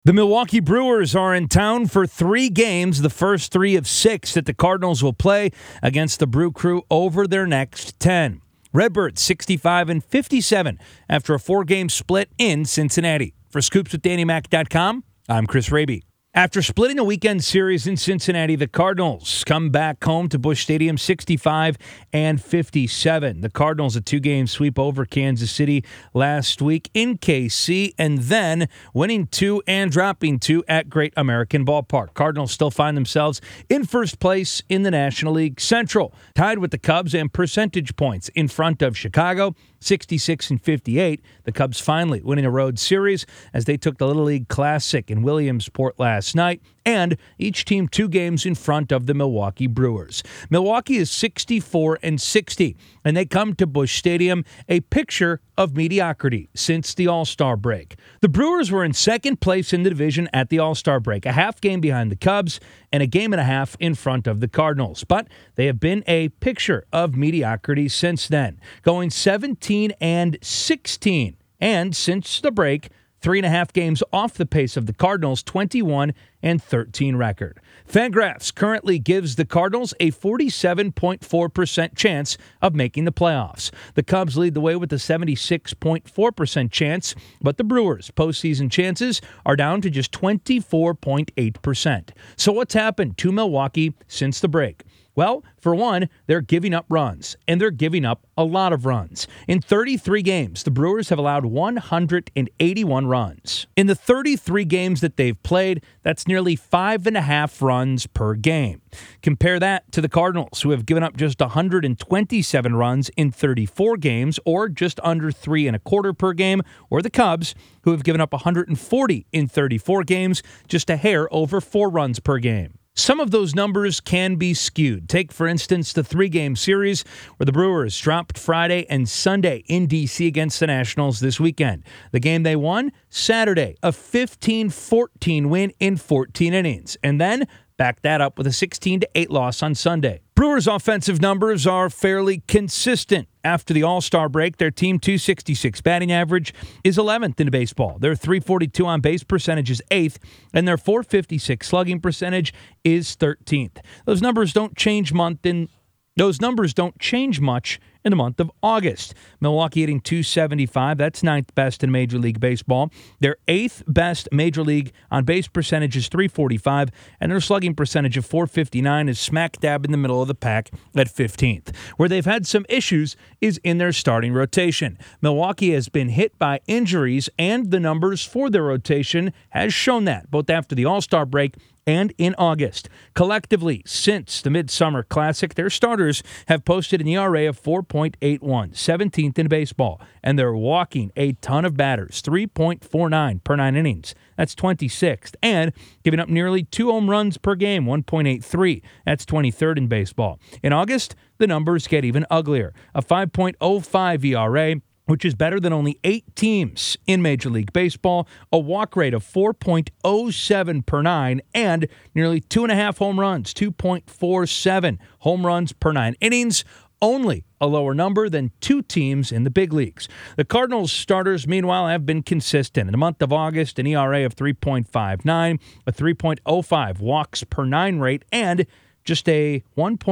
The Milwaukee Brewers are in town for 3 games, the first 3 of 6 that the Cardinals will play against the Brew Crew over their next 10. Redbirds 65-57 after a 4-game split in Cincinnati. For ScoopsWithDannyMac.com, I'm Chris Raby. After splitting a weekend series in Cincinnati, the Cardinals come back home to Busch Stadium 65-57. The Cardinals a 2-game sweep over Kansas City last week in KC, and then winning 2 and dropping 2 at Great American Ballpark. Cardinals still find themselves in first place in the National League Central, tied with the Cubs and percentage points in front of Chicago, 66-58. The Cubs finally winning a road series as they took the Little League Classic in Williamsport last night, and each team 2 games in front of the Milwaukee Brewers. Milwaukee is 64-60, and they come to Busch Stadium a picture of mediocrity since the All-Star break. The Brewers were in second place in the division at the All-Star break, a half game behind the Cubs and a game and a half in front of the Cardinals. But they have been a picture of mediocrity since then, going 17-16. And since the break, 3.5 games off the pace of the Cardinals' 21-13 record. Fangraphs currently gives the Cardinals a 47.4% chance of making the playoffs. The Cubs lead the way with a 76.4% chance, but the Brewers' postseason chances are down to just 24.8%. So what's happened to Milwaukee since the break? Well, for one, they're giving up runs, and they're giving up a lot of runs. In 33 games, the Brewers have allowed 181 runs. In the 33 games that they've played, that's nearly 5.5 runs per game. Compare that to the Cardinals, who have given up just 127 runs in 34 games, or just under 3.25 per game, or the Cubs, who have given up 140 in 34 games, just a hair over 4 runs per game. Some of those numbers can be skewed. Take, for instance, the 3-game series where the Brewers dropped Friday and Sunday in D.C. against the Nationals this weekend. The game they won, Saturday, a 15-14 win in 14 innings. And then back that up with a 16-8 loss on Sunday. Brewers' offensive numbers are fairly consistent. After the All-Star break, their team .266 batting average is 11th in baseball. Their .342 on base percentage is 8th, and their .456 slugging percentage is 13th. Those numbers don't change much in the month of August. Milwaukee hitting .275, that's 9th best in Major League Baseball. Their 8th best Major League on-base percentage is .345, and their slugging percentage of .459 is smack dab in the middle of the pack at 15th. Where they've had some issues is in their starting rotation. Milwaukee has been hit by injuries, and the numbers for their rotation has shown that, both after the All-Star break and in August. Collectively, since the Midsummer Classic, their starters have posted an ERA of 4.81, 17th in baseball, and they're walking a ton of batters, 3.49 per 9 innings. That's 26th, and giving up nearly 2 home runs per game, 1.83. That's 23rd in baseball. In August, the numbers get even uglier, a 5.05 ERA, which is better than only 8 teams in Major League Baseball, a walk rate of 4.07 per 9, and nearly 2.5 home runs, 2.47 home runs per 9 innings, only a lower number than 2 teams in the big leagues. The Cardinals starters, meanwhile, have been consistent. In the month of August, an ERA of 3.59, a 3.05 walks per 9 rate, and just a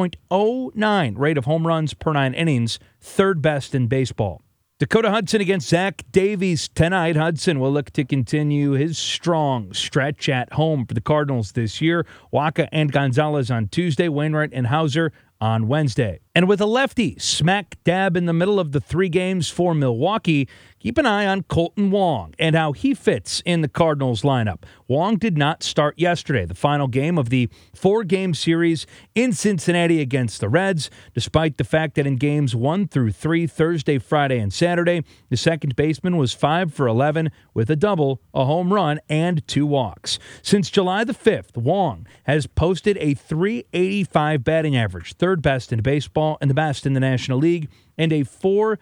1.09 rate of home runs per 9 innings, 3rd best in baseball. Dakota Hudson against Zach Davies tonight. Hudson will look to continue his strong stretch at home for the Cardinals this year. Waka and Gonzalez on Tuesday, Wainwright and Hauser on Wednesday. And with a lefty smack dab in the middle of the 3 games for Milwaukee, keep an eye on Colton Wong and how he fits in the Cardinals lineup. Wong did not start yesterday, the final game of the 4-game series in Cincinnati against the Reds, despite the fact that in games 1 through 3, Thursday, Friday, and Saturday, the second baseman was 5 for 11 with a double, a home run, and 2 walks. Since July the 5th, Wong has posted a .385 batting average, 3rd best in baseball and the best in the National League, and a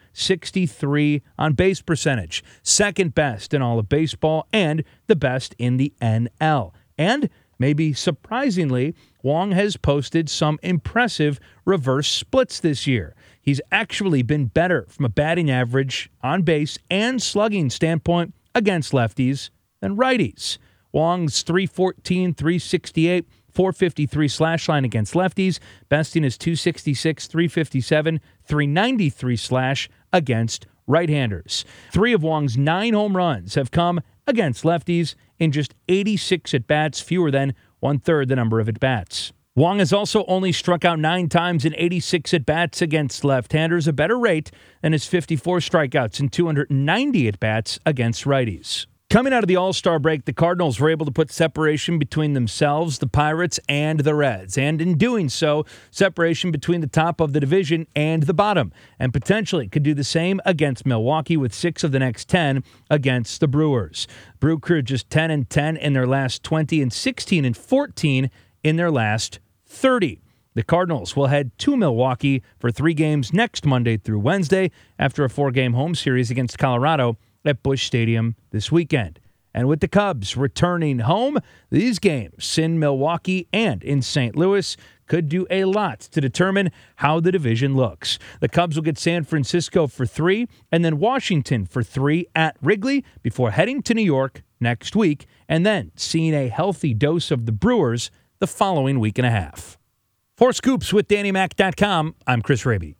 .463 on base percentage, 2nd best in all of baseball and the best in the NL. And maybe surprisingly, Wong has posted some impressive reverse splits this year. He's actually been better from a batting average, on base, and slugging standpoint against lefties than righties. Wong's 314, 368, 453 slash line against lefties. Besting is 266, 357, 393 slash against right-handers. 3 of Wong's 9 home runs have come against lefties in just 86 at-bats, fewer than one-third the number of at-bats. Wong has also only struck out 9 times in 86 at-bats against left-handers, a better rate than his 54 strikeouts in 290 at-bats against righties. Coming out of the All-Star break, the Cardinals were able to put separation between themselves, the Pirates, and the Reds. And in doing so, separation between the top of the division and the bottom. And potentially could do the same against Milwaukee with 6 of the next 10 against the Brewers. Brew Crew just 10-10 in their last 20 and 16-14 in their last 30. The Cardinals will head to Milwaukee for 3 games next Monday through Wednesday after a 4-game home series against Colorado at Busch Stadium this weekend. And with the Cubs returning home, these games in Milwaukee and in St. Louis could do a lot to determine how the division looks. The Cubs will get San Francisco for 3 and then Washington for 3 at Wrigley before heading to New York next week and then seeing a healthy dose of the Brewers the following week and a half. For Scoops with DannyMac.com, I'm Chris Raby.